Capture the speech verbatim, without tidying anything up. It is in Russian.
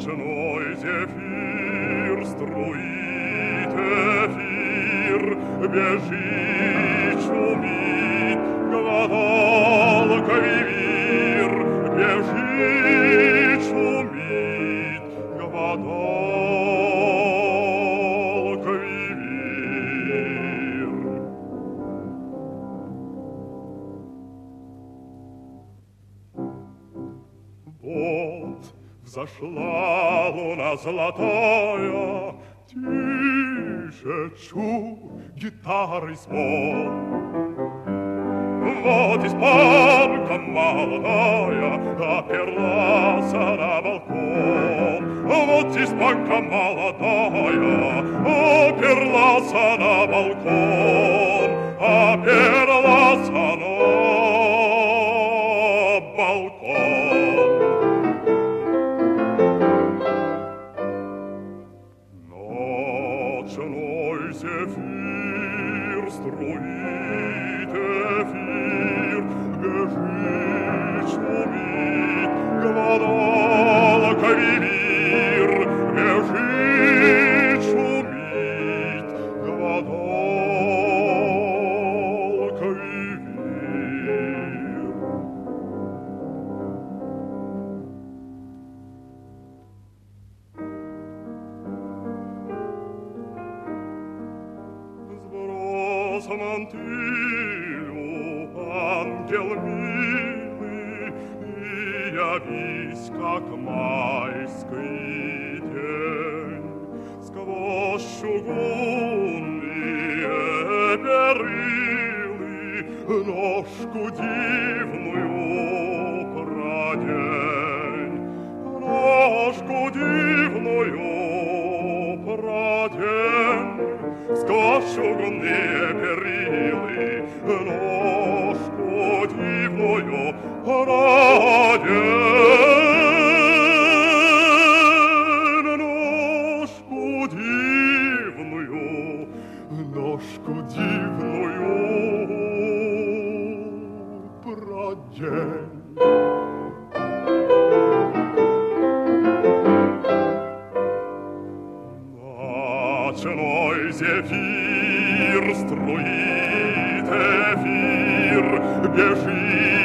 Ночной зефир струит эфир, бежит, шумит, гадалкой вир, бежит, шумит, гадалкой вир. Вот взошла луна золотая, тише чу гитары звон. Вот испанка молодая оперлась на балкон. Вот испанка молодая оперлась на балкон, оперлась на балкон. Ночной зефир струит эфир, бежит, шумит, гадалкой вир, бежит, шумит, гадалкой вир. Сброс мантилью, ангел милый, и явись, как майский день. Сквозь чугунные перилы ножку дивную продень, ножку дивную продень. Сквозь чугунные перилы ножку дивную продень, ножку дивную, ножку дивную продень. Ночной зефир струит эфир, бежит,